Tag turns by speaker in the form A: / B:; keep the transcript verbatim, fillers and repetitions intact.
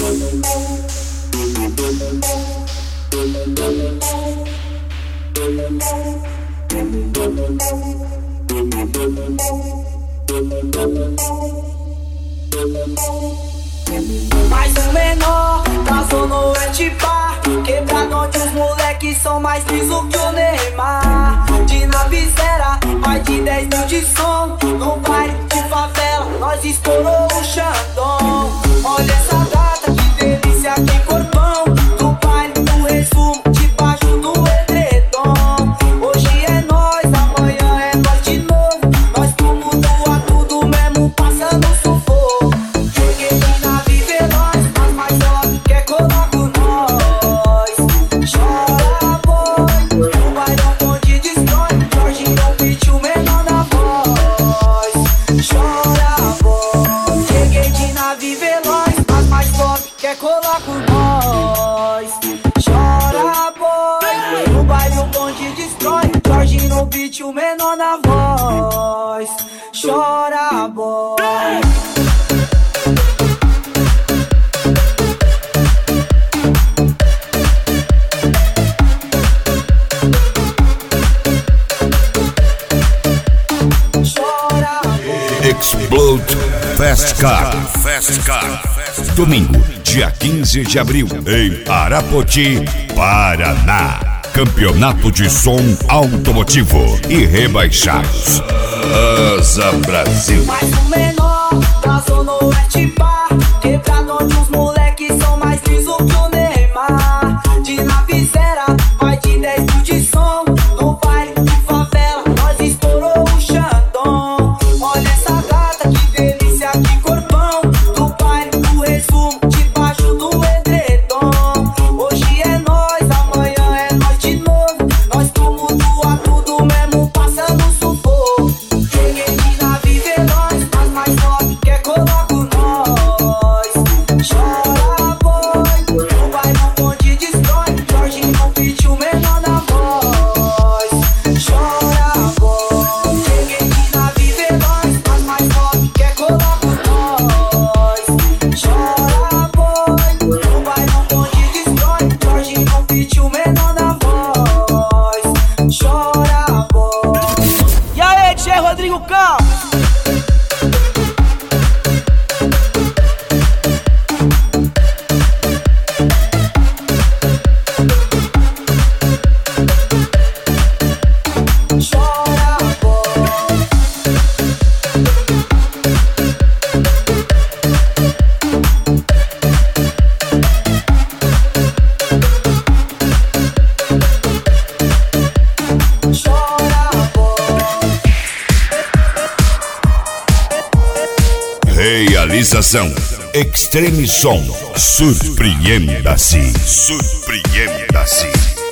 A: Mais um menor da zona oeste bar, quebrado onde os moleques são mais liso que o Neymar. De nave zero, mais de dez mil de som, no baile de favela, nós estourou o Xandão. Olha essa gata, que delícia, que corpão, do baile do resumo, debaixo do edredom. Hoje é nós, amanhã é nós de novo, nós tumultua tudo mesmo passando sufoco. Cheguei de nave veloz, mas mais óbvio quer colar com nós. Chora boi, no bailão onde destrói, Jorge não beat o menor na voz. Chora boi, cheguei de nave veloz, mas mais top quer colar com nós. Chora boi, no bailão onde destrói, Jorge não beat o menor na voz. Chora boy.
B: Explode Fast Car. Fast Car. Domingo, dia quinze de abril, em Arapoti, Paraná. Campeonato de som automotivo e rebaixados. Asa Brasil.
A: Mais um menor da zona oeste bar, quebrado onde os moleques são mais liso que o Neymar. De nave zero, mais de dez mil de som, no baile de favela, nós estourou o Xandão. Olha essa gata, que delícia, que corpão, do baile do resumo, debaixo do edredom. Hoje é nós, amanhã é nós de novo, nós tumultua tudo mesmo passando sufoco. Cheguei de nave veloz, mas mais top quer colar com nós. Chora boi, no bailão onde destrói, Jorge não beat o menor na voz. Chora boi, cheguei de nave veloz, mas mais top quer colar com nós. Chora boi, no bailão onde destrói, Jorge não beat o menor na voz. Chora boi. E aí, Tchê Rodrigo Campos? Chora boy. Chora boy.
B: Realização Extreme Som. Surpreenda-se. Surpreenda-se.